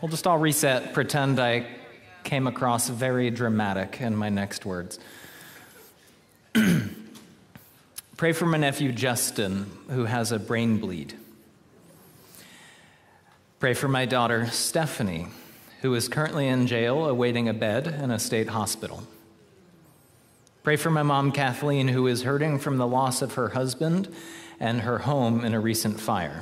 We'll just all reset, pretend I came across very dramatic in my next words. Pray for my nephew Justin, who has a brain bleed. Pray for my daughter Stephanie, who is currently in jail awaiting a bed in a state hospital. Pray for my mom Kathleen, who is hurting from the loss of her husband and her home in a recent fire.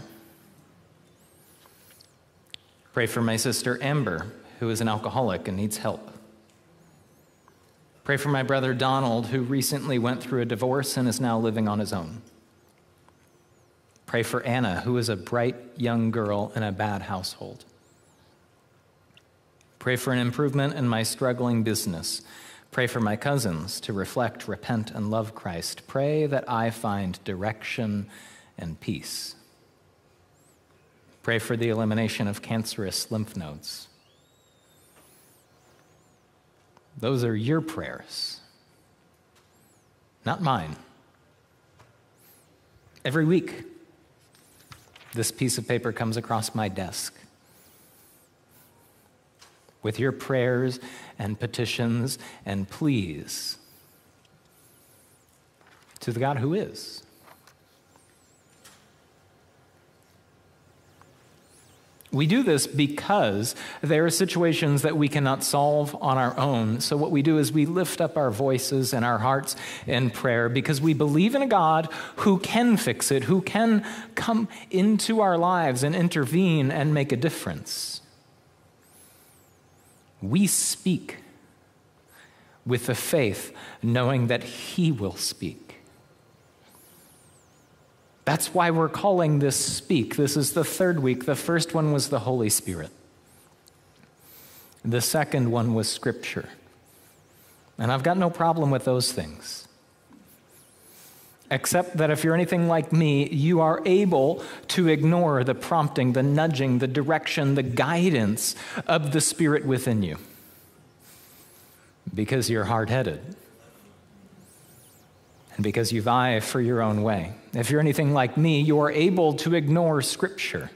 Pray for my sister Amber, who is an alcoholic and needs help. Pray for my brother Donald, who recently went through a divorce and is now living on his own. Pray for Anna, who is a bright young girl in a bad household. Pray for an improvement in my struggling business. Pray for my cousins to reflect, repent, and love Christ. Pray that I find direction and peace. Pray for the elimination of cancerous lymph nodes. Those are your prayers, not mine. Every week, this piece of paper comes across my desk with your prayers and petitions and pleas to the God who is. We do this because there are situations that we cannot solve on our own. So what we do is we lift up our voices and our hearts in prayer because we believe in a God who can fix it, who can come into our lives and intervene and make a difference. We speak with the faith, knowing that He will speak. That's why we're calling this Speak. This is the third week. The first one was the Holy Spirit. The second one was Scripture. And I've got no problem with those things. Except that if you're anything like me, you are able to ignore the prompting, the nudging, the direction, the guidance of the Spirit within you. Because you're hard-headed. And because you vie for your own way. If you're anything like me, you are able to ignore Scripture.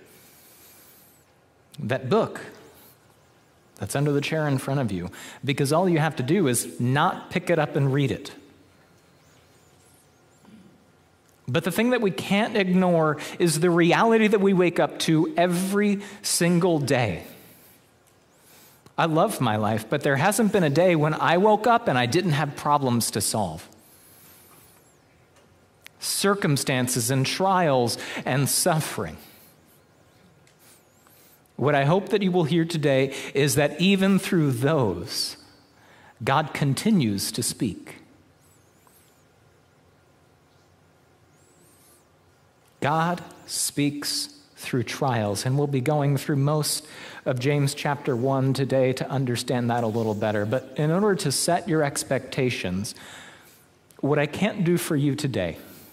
That book that's under the chair in front of you, because all you have to do is not pick it up and read it. But the thing that we can't ignore is the reality that we wake up to every single day. I love my life, but there hasn't been a day when I woke up and I didn't have problems to solve. Circumstances and trials and suffering. What I hope that you will hear today is that even through those, God continues to speak. God speaks through trials, and we'll be going through most of James chapter 1 today to understand that a little better. But in order to set your expectations, what I can't do for you today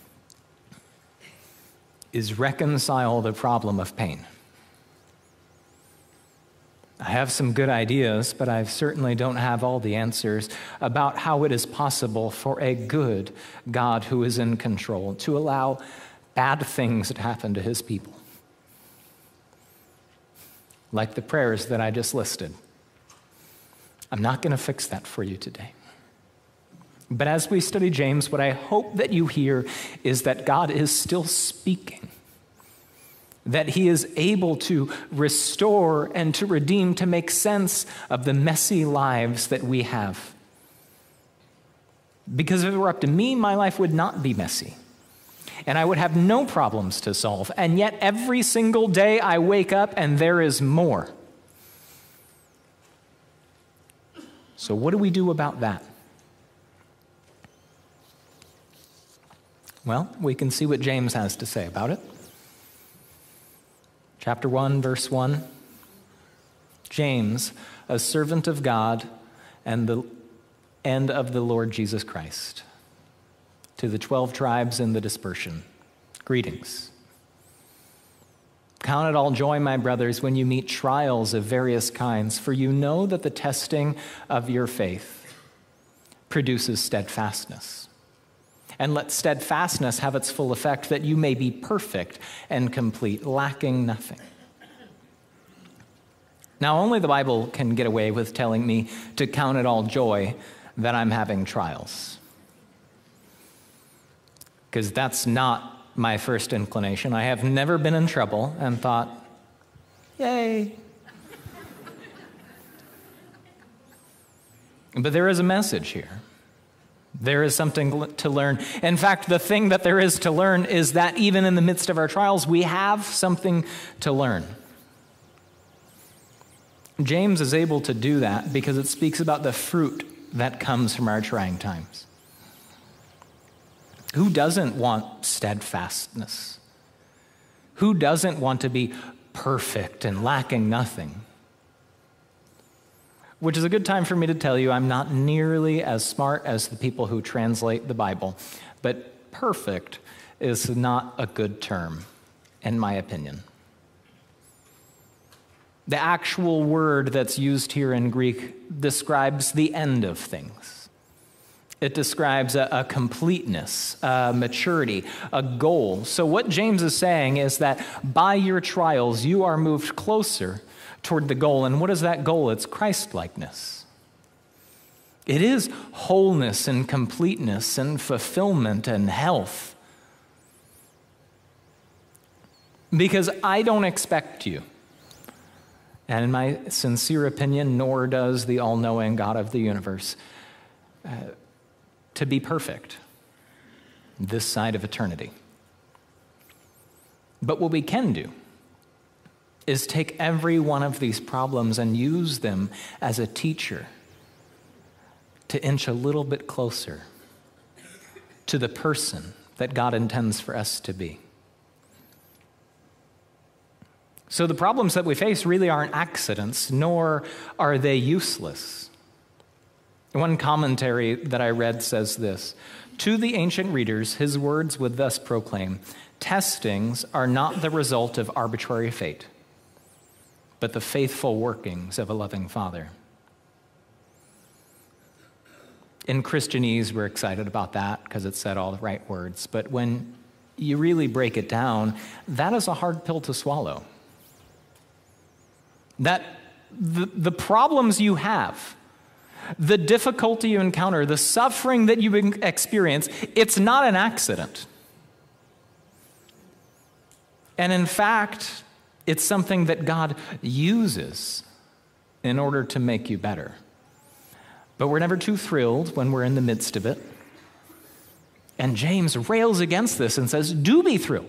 is reconcile the problem of pain. I have some good ideas, but I certainly don't have all the answers about how it is possible for a good God who is in control to allow bad things that happen to His people. Like the prayers that I just listed. I'm not going to fix that for you today. But as we study James, what I hope that you hear is that God is still speaking, that He is able to restore and to redeem, to make sense of the messy lives that we have. Because if it were up to me, my life would not be messy, and I would have no problems to solve. And yet every single day I wake up and there is more. So what do we do about that? Well, we can see what James has to say about it. Chapter 1, verse 1. James, a servant of God and of the Lord Jesus Christ, to the 12 tribes in the dispersion, greetings. Count it all joy, my brothers, when you meet trials of various kinds, for you know that the testing of your faith produces steadfastness. And let steadfastness have its full effect, that you may be perfect and complete, lacking nothing. Now, only the Bible can get away with telling me to count it all joy that I'm having trials. Because that's not my first inclination. I have never been in trouble and thought, yay. But there is a message here. There is something to learn. In fact, the thing that there is to learn is that even in the midst of our trials, we have something to learn. James is able to do that because it speaks about the fruit that comes from our trying times. Who doesn't want steadfastness? Who doesn't want to be perfect and lacking nothing? Which is a good time for me to tell you I'm not nearly as smart as the people who translate the Bible, but perfect is not a good term, in my opinion. The actual word that's used here in Greek describes the end of things. It describes a completeness, a maturity, a goal. So what James is saying is that by your trials, you are moved closer toward the goal. And what is that goal? It's Christ-likeness. It is wholeness and completeness and fulfillment and health. Because I don't expect you, and in my sincere opinion, nor does the all-knowing God of the universe, to be perfect this side of eternity. But what we can do is take every one of these problems and use them as a teacher to inch a little bit closer to the person that God intends for us to be. So the problems that we face really aren't accidents, nor are they useless. One commentary that I read says this: to the ancient readers, his words would thus proclaim, testings are not the result of arbitrary fate, but the faithful workings of a loving Father. In Christianese, we're excited about that because it said all the right words. But when you really break it down, that is a hard pill to swallow. That the problems you have, the difficulty you encounter, the suffering that you experience, it's not an accident. And in fact, it's something that God uses in order to make you better. But we're never too thrilled when we're in the midst of it. And James rails against this and says, do be thrilled.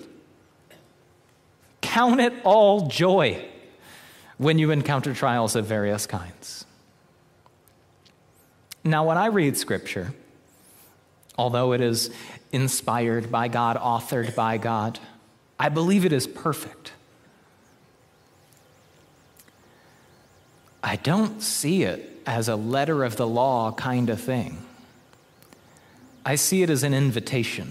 Count it all joy when you encounter trials of various kinds. Now, when I read Scripture, although it is inspired by God, authored by God, I believe it is perfect. I don't see it as a letter of the law kind of thing. I see it as an invitation.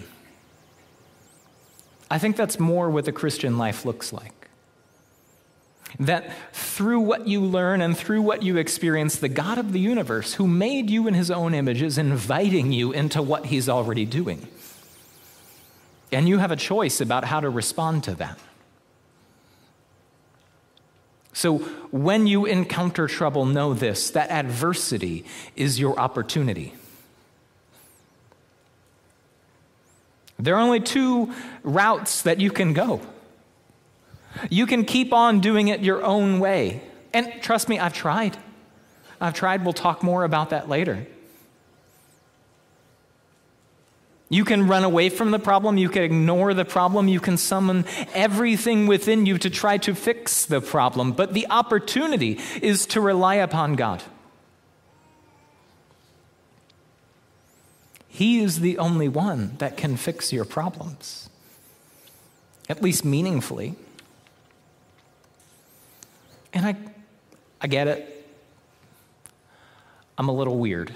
I think that's more what the Christian life looks like. That through what you learn and through what you experience, the God of the universe, who made you in his own image, is inviting you into what he's already doing. And you have a choice about how to respond to that. So when you encounter trouble, know this, that adversity is your opportunity. There are only two routes that you can go. You can keep on doing it your own way. And trust me, I've tried. We'll talk more about that later. You can run away from the problem. You can ignore the problem. You can summon everything within you to try to fix the problem. But the opportunity is to rely upon God. He is the only one that can fix your problems, at least meaningfully. And I get it. I'm a little weird.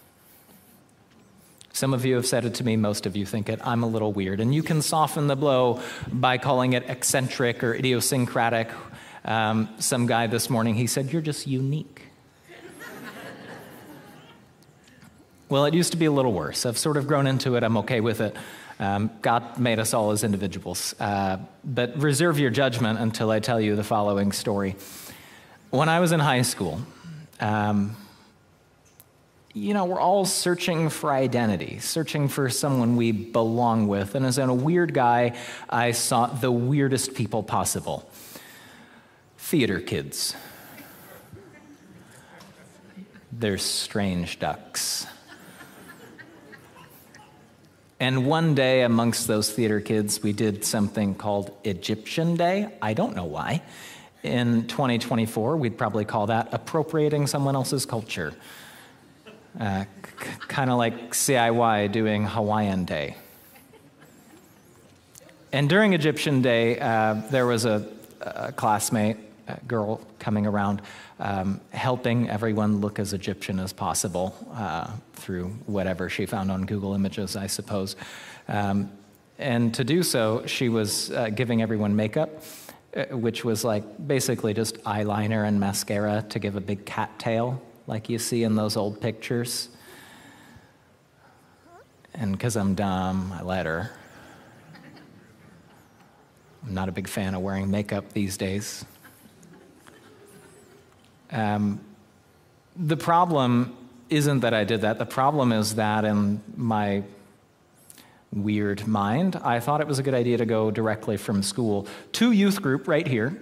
Some of you have said it to me, most of you think it. I'm a little weird. And you can soften the blow by calling it eccentric or idiosyncratic. Some guy this morning, he said, you're just unique. Well, it used to be a little worse. I've sort of grown into it. I'm okay with it. God made us all as individuals. But reserve your judgment until I tell you the following story. When I was in high school, we're all searching for identity, searching for someone we belong with. And as a weird guy, I sought the weirdest people possible. Theater kids. They're strange ducks. And one day amongst those theater kids, we did something called Egyptian Day. I don't know why. In 2024, we'd probably call that appropriating someone else's culture. Kind of like CIY doing Hawaiian Day. And during Egyptian Day, there was a classmate, a girl coming around, helping everyone look as Egyptian as possible through whatever she found on Google Images, I suppose. And to do so, she was giving everyone makeup, which was like basically just eyeliner and mascara to give a big cat tail, like you see in those old pictures. And because I'm dumb, I let her. I'm not a big fan of wearing makeup these days. The problem isn't that I did that. The problem is that in my weird mind, I thought it was a good idea to go directly from school to youth group right here,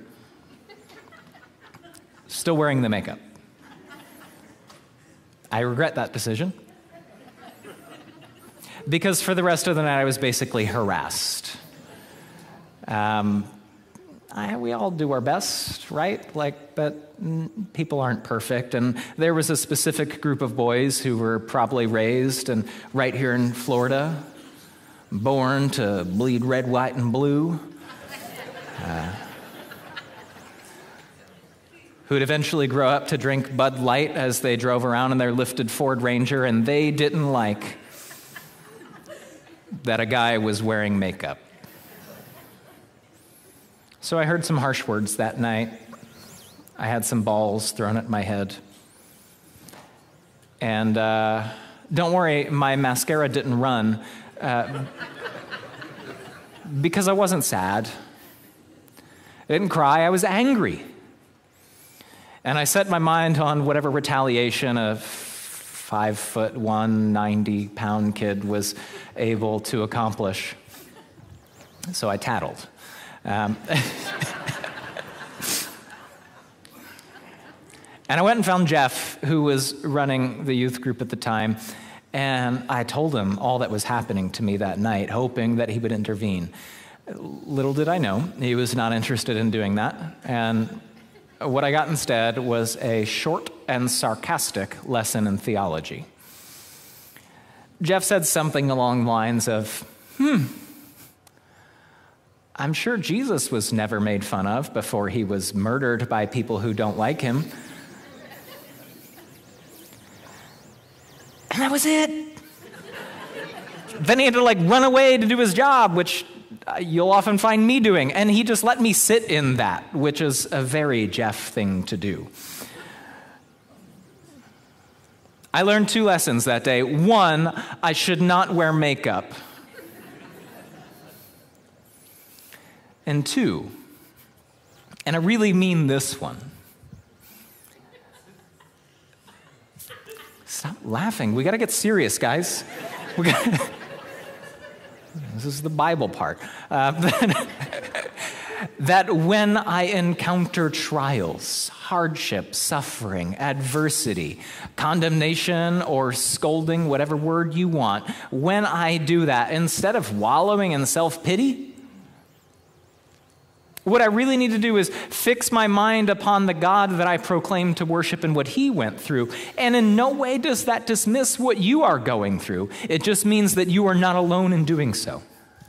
still wearing the makeup. I regret that decision, because for the rest of the night I was basically harassed. We all do our best, right? But people aren't perfect. And there was a specific group of boys who were probably raised and right here in Florida, born to bleed red, white, and blue, who'd eventually grow up to drink Bud Light as they drove around in their lifted Ford Ranger, and they didn't like that a guy was wearing makeup. So I heard some harsh words that night. I had some balls thrown at my head. And don't worry, my mascara didn't run because I wasn't sad. I didn't cry, I was angry. And I set my mind on whatever retaliation a 5'1", 90-pound kid was able to accomplish. So I tattled. And I went and found Jeff, who was running the youth group at the time, and I told him all that was happening to me that night, hoping that he would intervene. Little did I know, he was not interested in doing that, and what I got instead was a short and sarcastic lesson in theology. Jeff said something along the lines of, I'm sure Jesus was never made fun of before he was murdered by people who don't like him. And that was it. Then he had to run away to do his job, which you'll often find me doing. And he just let me sit in that, which is a very Jeff thing to do. I learned 2 lessons that day. 1, I should not wear makeup. And 2, and I really mean this one. Stop laughing. We got to get serious, guys. This is the Bible part. That when I encounter trials, hardship, suffering, adversity, condemnation, or scolding, whatever word you want, when I do that, instead of wallowing in self-pity, what I really need to do is fix my mind upon the God that I proclaim to worship and what he went through. And in no way does that dismiss what you are going through. It just means that you are not alone in doing so.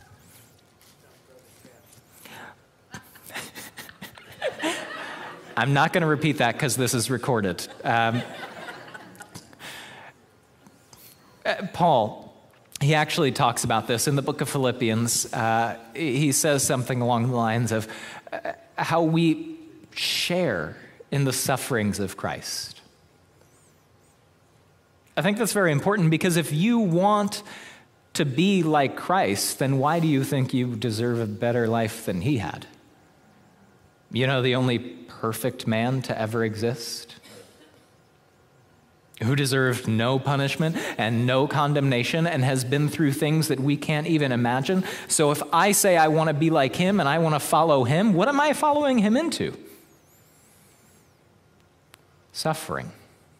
I'm not going to repeat that because this is recorded. Paul, he actually talks about this in the book of Philippians. He says something along the lines of how we share in the sufferings of Christ. I think that's very important because if you want to be like Christ, then why do you think you deserve a better life than he had? You know, the only perfect man to ever exist, who deserved no punishment and no condemnation and has been through things that we can't even imagine. So if I say I want to be like him and I want to follow him, what am I following him into? Suffering.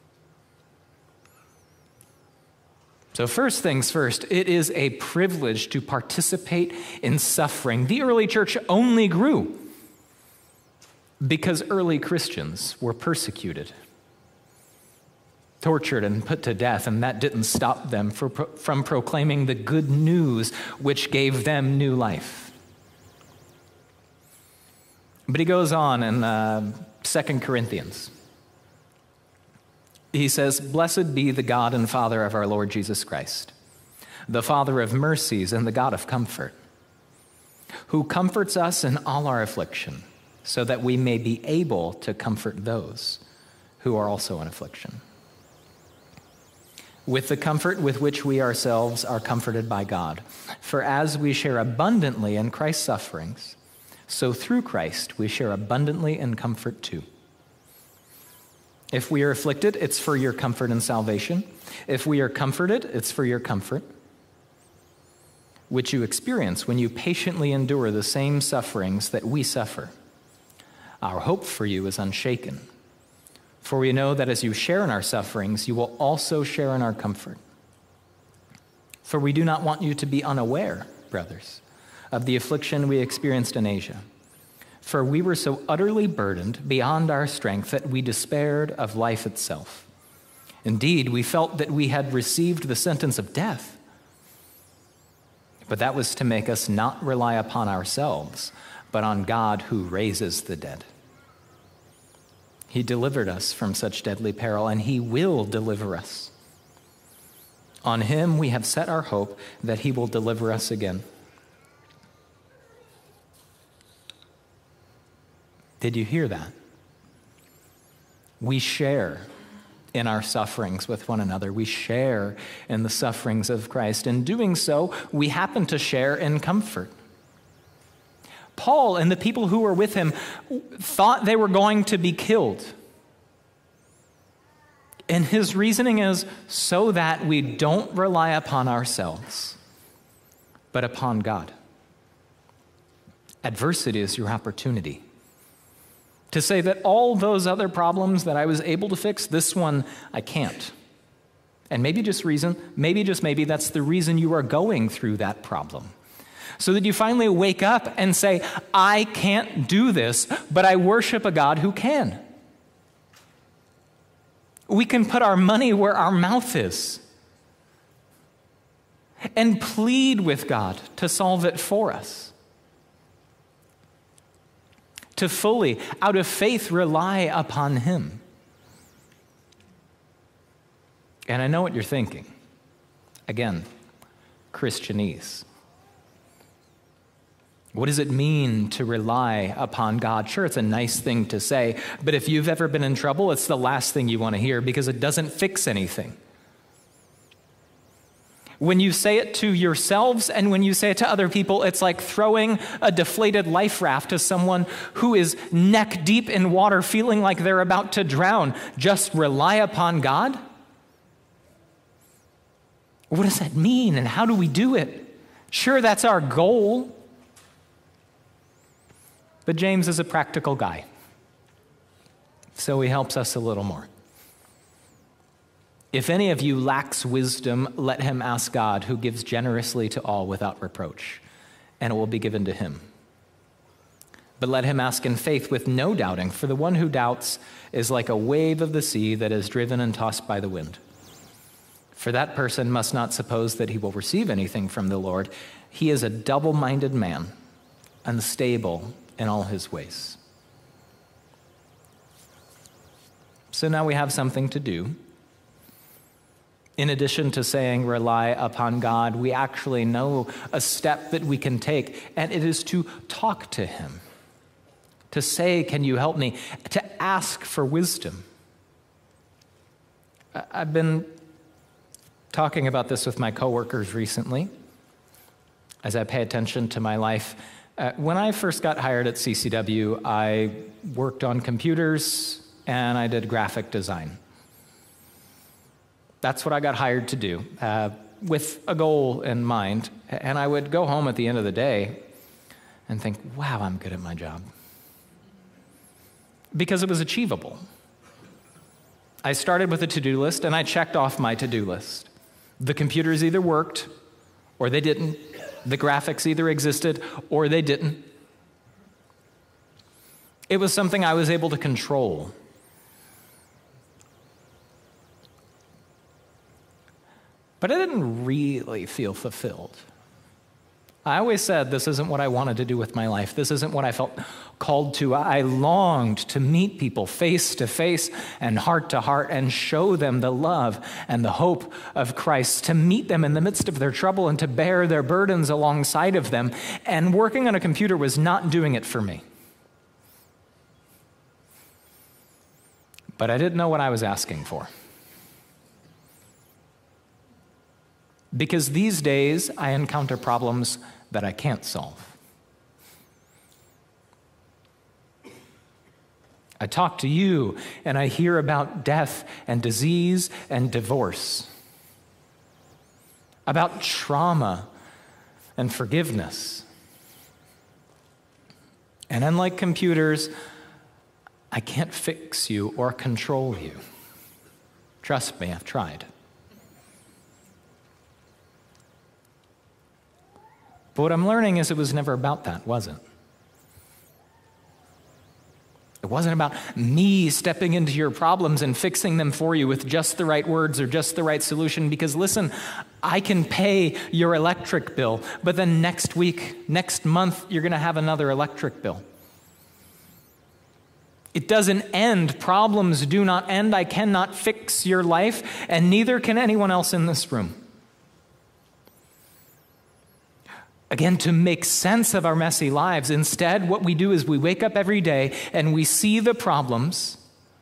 So first things first, it is a privilege to participate in suffering. The early church only grew because early Christians were persecuted, tortured, and put to death, and that didn't stop them from proclaiming the good news which gave them new life. But he goes on in 2 Corinthians. He says, "Blessed be the God and Father of our Lord Jesus Christ, the Father of mercies and the God of comfort, who comforts us in all our affliction, so that we may be able to comfort those who are also in affliction, with the comfort with which we ourselves are comforted by God. For as we share abundantly in Christ's sufferings, so through Christ we share abundantly in comfort too. If we are afflicted, it's for your comfort and salvation. If we are comforted, it's for your comfort, which you experience when you patiently endure the same sufferings that we suffer. Our hope for you is unshaken, for we know that as you share in our sufferings, you will also share in our comfort. For we do not want you to be unaware, brothers, of the affliction we experienced in Asia. For we were so utterly burdened beyond our strength that we despaired of life itself. Indeed, we felt that we had received the sentence of death. But that was to make us not rely upon ourselves, but on God who raises the dead. He delivered us from such deadly peril, and he will deliver us. On him we have set our hope that he will deliver us again." Did you hear that? We share in our sufferings with one another. We share in the sufferings of Christ. In doing so, we happen to share in comfort. Paul and the people who were with him thought they were going to be killed. And his reasoning is so that we don't rely upon ourselves, but upon God. Adversity is your opportunity to say that all those other problems that I was able to fix, this one I can't. And maybe just maybe that's the reason you are going through that problem. So that you finally wake up and say, I can't do this, but I worship a God who can. We can put our money where our mouth is and plead with God to solve it for us. To fully, out of faith, rely upon him. And I know what you're thinking. Again, Christianese. What does it mean to rely upon God? Sure, it's a nice thing to say, but if you've ever been in trouble, it's the last thing you want to hear because it doesn't fix anything. When you say it to yourselves and when you say it to other people, it's like throwing a deflated life raft to someone who is neck deep in water, feeling like they're about to drown. Just rely upon God? What does that mean, and how do we do it? Sure, that's our goal. But James is a practical guy, so he helps us a little more. If any of you lacks wisdom, let him ask God, who gives generously to all without reproach, and it will be given to him. But let him ask in faith with no doubting, for the one who doubts is like a wave of the sea that is driven and tossed by the wind. For that person must not suppose that he will receive anything from the Lord. He is a double-minded man, unstable in all his ways. So now we have something to do. In addition to saying rely upon God, we actually know a step that we can take, and it is to talk to him, to say, can you help me, to ask for wisdom. I've been talking about this with my coworkers recently as I pay attention to my life When I first got hired at CCW, I worked on computers and I did graphic design. That's what I got hired to do, with a goal in mind. And I would go home at the end of the day and think, wow, I'm good at my job. Because it was achievable. I started with a to-do list and I checked off my to-do list. The computers either worked or they didn't. The graphics either existed or they didn't. It was something I was able to control. But I didn't really feel fulfilled. I always said, this isn't what I wanted to do with my life. This isn't what I felt called to. I longed to meet people face to face and heart to heart and show them the love and the hope of Christ, to meet them in the midst of their trouble and to bear their burdens alongside of them. And working on a computer was not doing it for me. But I didn't know what I was asking for. Because these days, I encounter problems that I can't solve. I talk to you, and I hear about death and disease and divorce, about trauma and forgiveness. And unlike computers, I can't fix you or control you. Trust me, I've tried. But what I'm learning is it was never about that, was it? It wasn't about me stepping into your problems and fixing them for you with just the right words or just the right solution. Because listen, I can pay your electric bill, but then next week, next month, you're going to have another electric bill. It doesn't end. Problems do not end. I cannot fix your life, and neither can anyone else in this room. Again, to make sense of our messy lives, instead, what we do is we wake up every day and we see the problems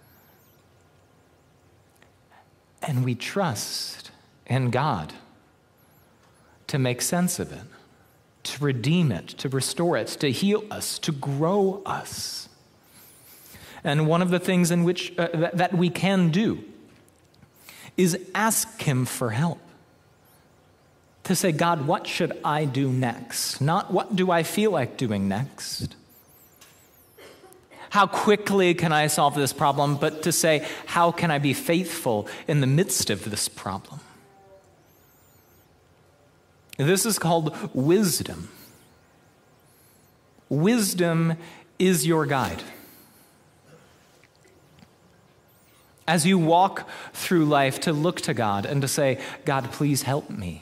and we trust in God to make sense of it, to redeem it, to restore it, to heal us, to grow us. And one of the things in which that we can do is ask Him for help. To say, God, what should I do next? Not what do I feel like doing next? How quickly can I solve this problem? But to say, how can I be faithful in the midst of this problem? This is called wisdom. Wisdom is your guide. As you walk through life, to look to God and to say, God, please help me.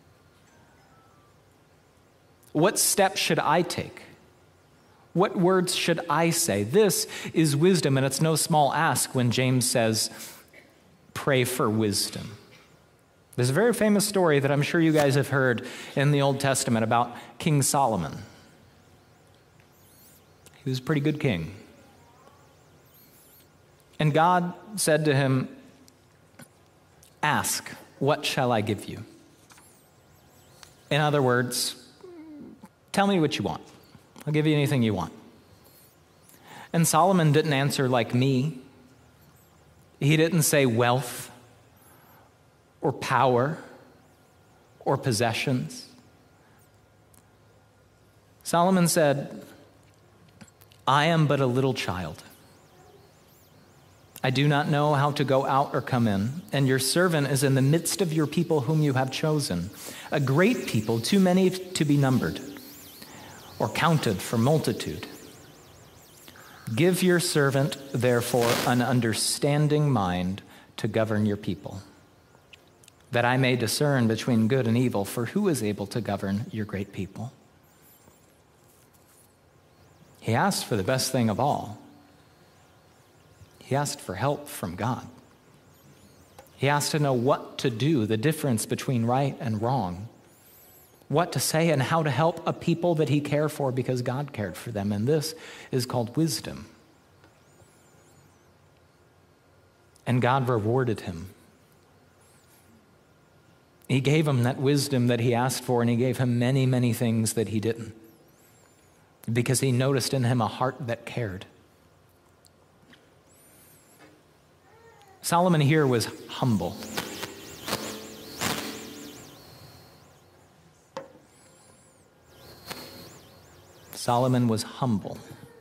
What steps should I take? What words should I say? This is wisdom, and it's no small ask when James says, pray for wisdom. There's a very famous story that I'm sure you guys have heard in the Old Testament about King Solomon. He was a pretty good king. And God said to him, ask, what shall I give you? In other words, tell me what you want. I'll give you anything you want. And Solomon didn't answer like me. He didn't say wealth or power or possessions. Solomon said, I am but a little child. I do not know how to go out or come in, and your servant is in the midst of your people whom you have chosen, a great people, too many to be numbered or counted for multitude. Give your servant, therefore, an understanding mind to govern your people, that I may discern between good and evil, for who is able to govern your great people? He asked for the best thing of all. He asked for help from God. He asked to know what to do, the difference between right and wrong, what to say and how to help a people that he cared for because God cared for them. And this is called wisdom. And God rewarded him. He gave him that wisdom that he asked for, and he gave him many, many things that he didn't. because he noticed in him a heart that cared. Solomon here was humble. Solomon was humble.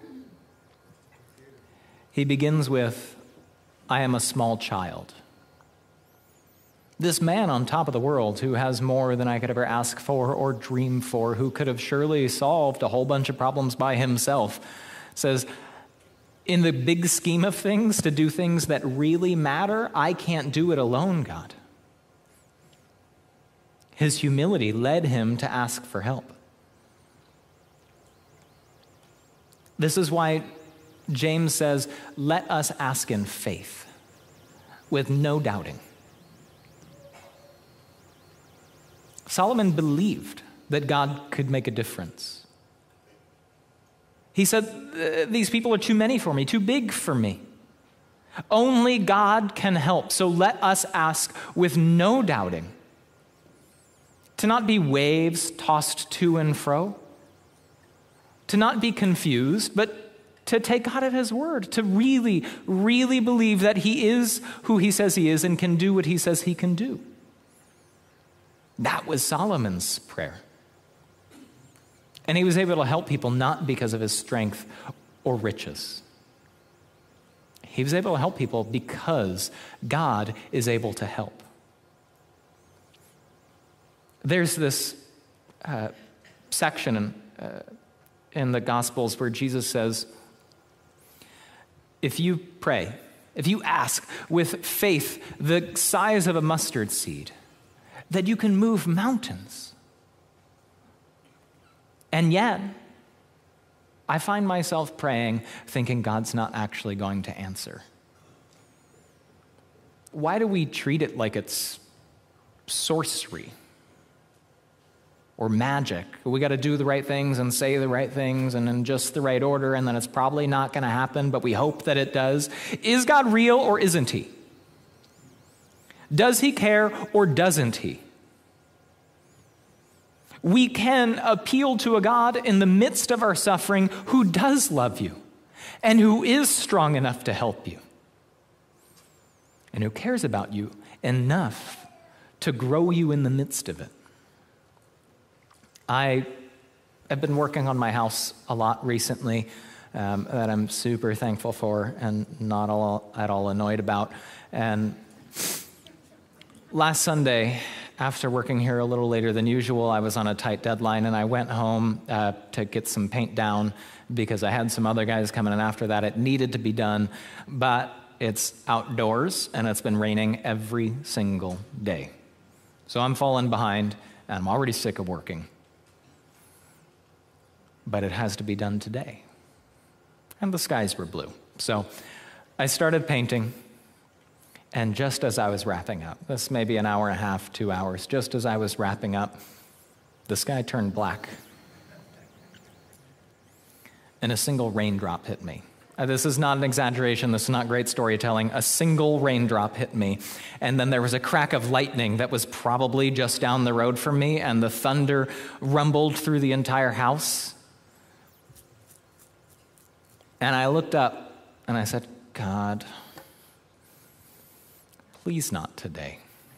He begins with, I am a small child. This man on top of the world who has more than I could ever ask for or dream for, who could have surely solved a whole bunch of problems by himself, says, in the big scheme of things, to do things that really matter, I can't do it alone, God. His humility led him to ask for help. This is why James says, let us ask in faith, with no doubting. Solomon believed that God could make a difference. He said, these people are too many for me, too big for me. Only God can help, so let us ask with no doubting. To not be waves tossed to and fro, to not be confused, but to take God at his word, to really, really believe that he is who he says he is and can do what he says he can do. That was Solomon's prayer. And he was able to help people not because of his strength or riches. He was able to help people because God is able to help. There's this section in the Gospels where Jesus says, if you pray, if you ask with faith the size of a mustard seed, that you can move mountains. And yet, I find myself praying, thinking God's not actually going to answer. Why do we treat it like it's sorcery or magic? We got to do the right things and say the right things and in just the right order, and then it's probably not going to happen, but we hope that it does. Is God real or isn't he? Does he care or doesn't he? We can appeal to a God in the midst of our suffering who does love you and who is strong enough to help you and who cares about you enough to grow you in the midst of it. I have been working on my house a lot recently that I'm super thankful for and not at all annoyed about. And last Sunday, after working here a little later than usual, I was on a tight deadline, and I went home to get some paint down because I had some other guys coming in after that. It needed to be done, but it's outdoors, and it's been raining every single day. So I'm falling behind, and I'm already sick of working. But it has to be done today. And the skies were blue. So I started painting. And just as I was wrapping up, this may be an hour and a half, 2 hours, just as I was wrapping up, the sky turned black. And a single raindrop hit me. This is not an exaggeration, this is not great storytelling. A single raindrop hit me. And then there was a crack of lightning that was probably just down the road from me, and the thunder rumbled through the entire house. And I looked up and I said, God, please not today.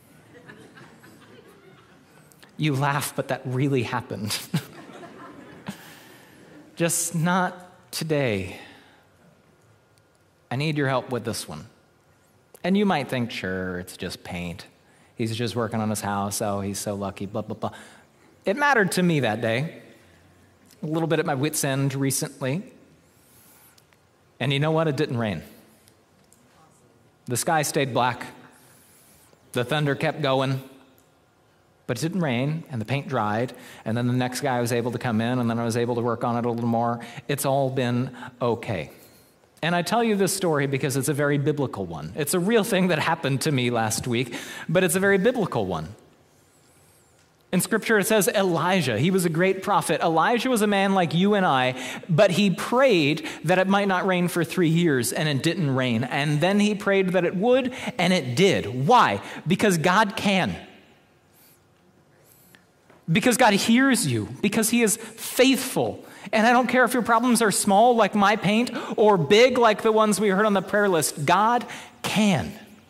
You laugh, but that really happened. Just not today. I need your help with this one. And you might think, sure, it's just paint. He's just working on his house. Oh, he's so lucky, blah, blah, blah. It mattered to me that day. A little bit at my wit's end recently. And you know what? It didn't rain. The sky stayed black. The thunder kept going, but it didn't rain, and the paint dried, and then the next guy was able to come in, and then I was able to work on it a little more. It's all been okay. And I tell you this story because it's a very biblical one. It's a real thing that happened to me last week, but it's a very biblical one. In Scripture, it says Elijah, he was a great prophet. Elijah was a man like you and I, but he prayed that it might not rain for 3 years, and it didn't rain. And then he prayed that it would, and it did. Why? Because God can. because God hears you, because he is faithful. And I don't care if your problems are small like my paint or big like the ones we heard on the prayer list. God can.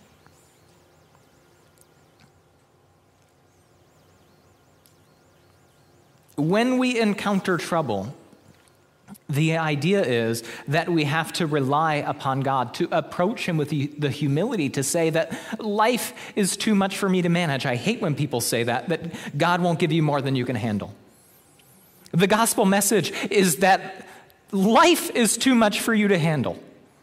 When we encounter trouble, the idea is that we have to rely upon God, to approach him with the humility to say that life is too much for me to manage. I hate when people say that God won't give you more than you can handle. The gospel message is that life is too much for you to handle.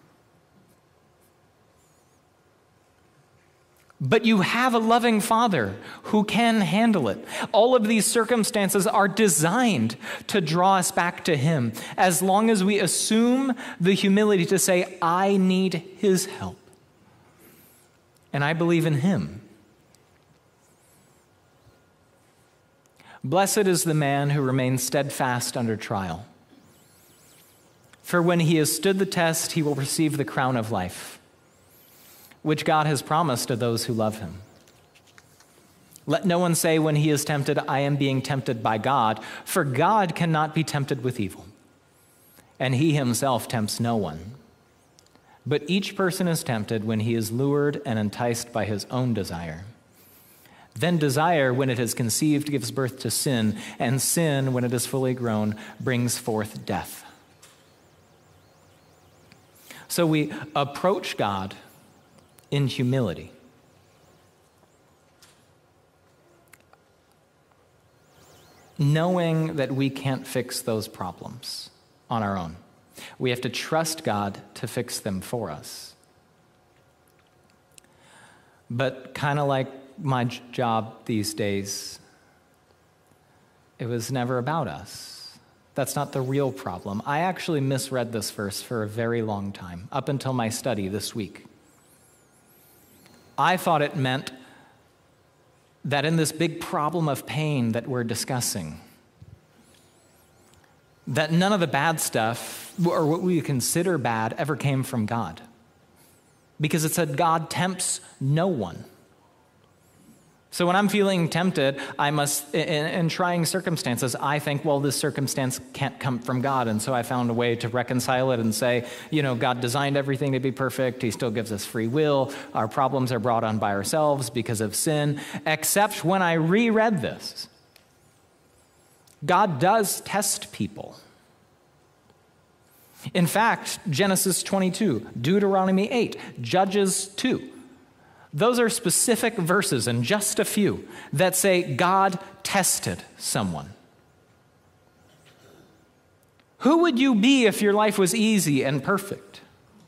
But you have a loving Father who can handle it. All of these circumstances are designed to draw us back to him, as long as we assume the humility to say, I need his help. And I believe in him. Blessed is the man who remains steadfast under trial. For when he has stood the test, he will receive the crown of life, which God has promised to those who love him. Let no one say when he is tempted, I am being tempted by God, for God cannot be tempted with evil, and he himself tempts no one. But each person is tempted when he is lured and enticed by his own desire. Then desire, when it is conceived, gives birth to sin, and sin, when it is fully grown, brings forth death. So we approach God in humility. Knowing that we can't fix those problems on our own. We have to trust God to fix them for us. But kind of like my job these days, it was never about us. That's not the real problem. I actually misread this verse for a very long time, up until my study this week. I thought it meant that in this big problem of pain that we're discussing, that none of the bad stuff, or what we consider bad, ever came from God. Because it said God tempts no one. So when I'm feeling tempted, I must, in trying circumstances, I think, well, this circumstance can't come from God. And so I found a way to reconcile it and say, God designed everything to be perfect. He still gives us free will. Our problems are brought on by ourselves because of sin. Except when I reread this, God does test people. In fact, Genesis 22, Deuteronomy 8, Judges 2, those are specific verses, and just a few, that say God tested someone. Who would you be if your life was easy and perfect?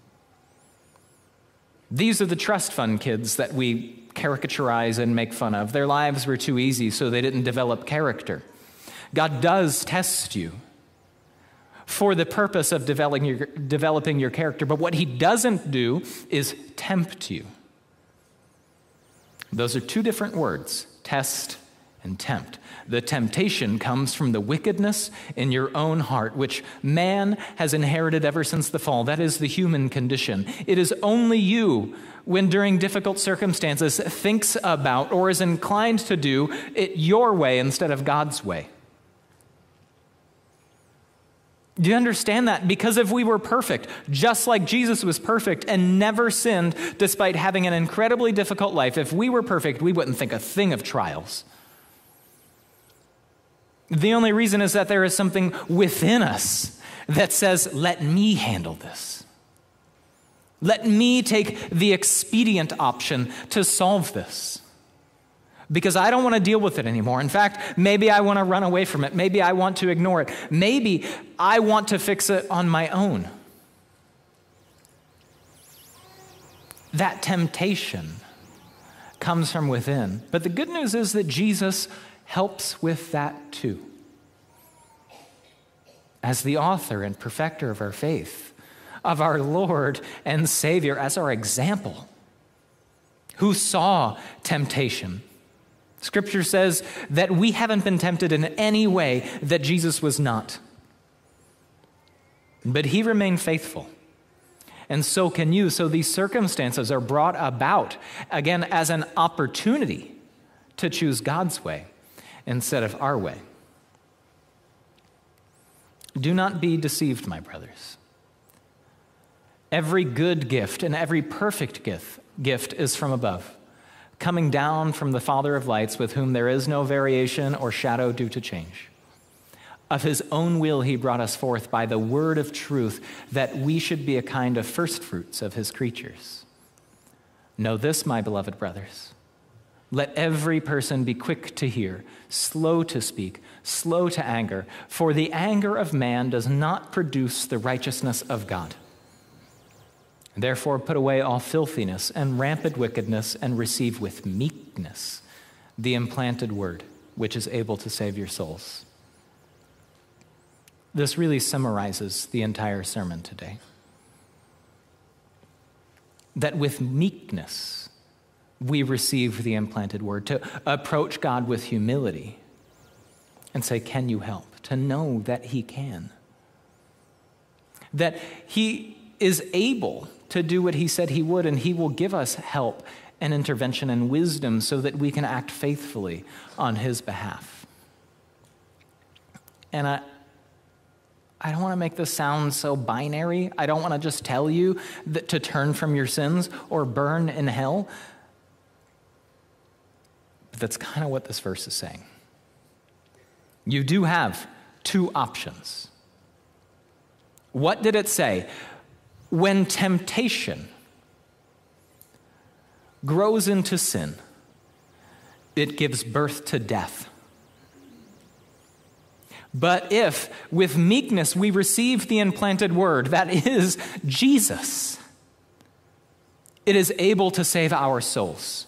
These are the trust fund kids that we caricaturize and make fun of. Their lives were too easy, so they didn't develop character. God does test you for the purpose of developing your character, but what he doesn't do is tempt you. Those are two different words, test and tempt. The temptation comes from the wickedness in your own heart, which man has inherited ever since the fall. That is the human condition. It is only you, when during difficult circumstances, thinks about or is inclined to do it your way instead of God's way. Do you understand that? Because if we were perfect, just like Jesus was perfect and never sinned despite having an incredibly difficult life, if we were perfect, we wouldn't think a thing of trials. The only reason is that there is something within us that says, let me handle this. Let me take the expedient option to solve this. Because I don't want to deal with it anymore. In fact, maybe I want to run away from it. Maybe I want to ignore it. Maybe I want to fix it on my own. That temptation comes from within. But the good news is that Jesus helps with that too. As the author and perfecter of our faith, of our Lord and Savior, as our example, who saw temptation. Scripture says that we haven't been tempted in any way that Jesus was not. But he remained faithful. And so can you. So these circumstances are brought about, again, as an opportunity to choose God's way. instead of our way. Do not be deceived, my brothers. Every good gift and every perfect gift is from above, coming down from the Father of lights, with whom there is no variation or shadow due to change. Of his own will he brought us forth by the word of truth, that we should be a kind of firstfruits of his creatures. Know this, my beloved brothers. Let every person be quick to hear, slow to speak, slow to anger, for the anger of man does not produce the righteousness of God. Therefore put away all filthiness and rampant wickedness, and receive with meekness the implanted word, which is able to save your souls. This really summarizes the entire sermon today. That with meekness, we receive the implanted word, to approach God with humility and say, can you help? To know that he can. That he is able to do what he said he would, and he will give us help and intervention and wisdom so that we can act faithfully on his behalf. And I don't want to make this sound so binary. I don't want to just tell you that to turn from your sins or burn in hell. But that's kind of what this verse is saying. You do have two options. What did it say? When temptation grows into sin, it gives birth to death. But if with meekness we receive the implanted word, that is Jesus, it is able to save our souls.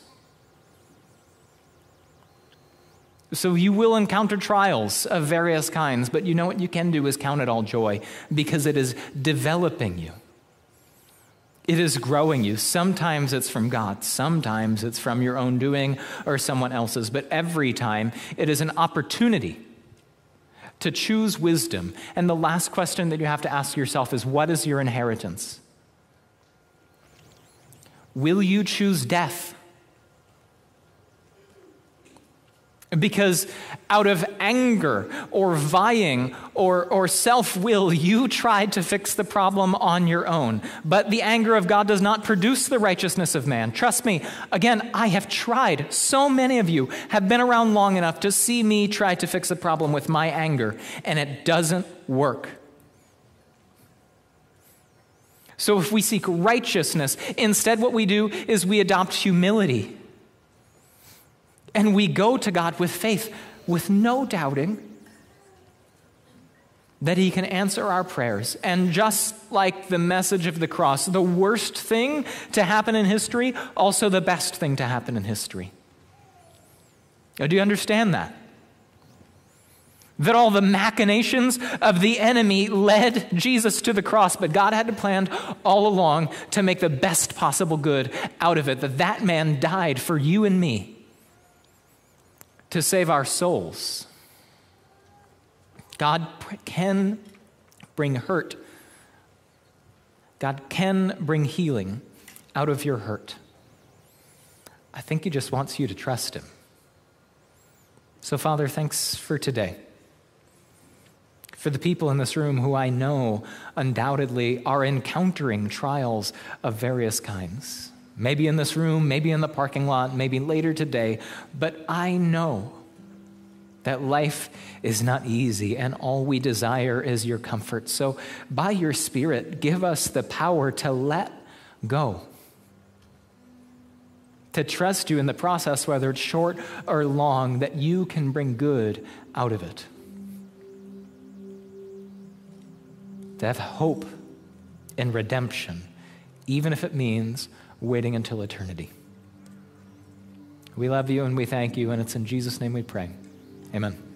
So you will encounter trials of various kinds, but you know what you can do is count it all joy, because it is developing you. It is growing you. Sometimes it's from God. Sometimes it's from your own doing or someone else's. But every time it is an opportunity to choose wisdom. And the last question that you have to ask yourself is, what is your inheritance? Will you choose death? Because out of anger or vying or self-will, you tried to fix the problem on your own. But the anger of God does not produce the righteousness of man. Trust me, again, I have tried. So many of you have been around long enough to see me try to fix a problem with my anger, and it doesn't work. So if we seek righteousness, instead what we do is we adopt humility. And we go to God with faith, with no doubting that he can answer our prayers. And just like the message of the cross, the worst thing to happen in history, also the best thing to happen in history. Now, do you understand that? That all the machinations of the enemy led Jesus to the cross, but God had planned all along to make the best possible good out of it, that man died for you and me, to save our souls. God can bring hurt. God can bring healing out of your hurt. I think he just wants you to trust him. So, Father, thanks for today. For the people in this room who I know undoubtedly are encountering trials of various kinds. Maybe in this room, maybe in the parking lot, maybe later today. But I know that life is not easy, and all we desire is your comfort. So by your Spirit, give us the power to let go, to trust you in the process, whether it's short or long, that you can bring good out of it. To have hope in redemption, even if it means waiting until eternity. We love you and we thank you, and it's in Jesus' name we pray. Amen.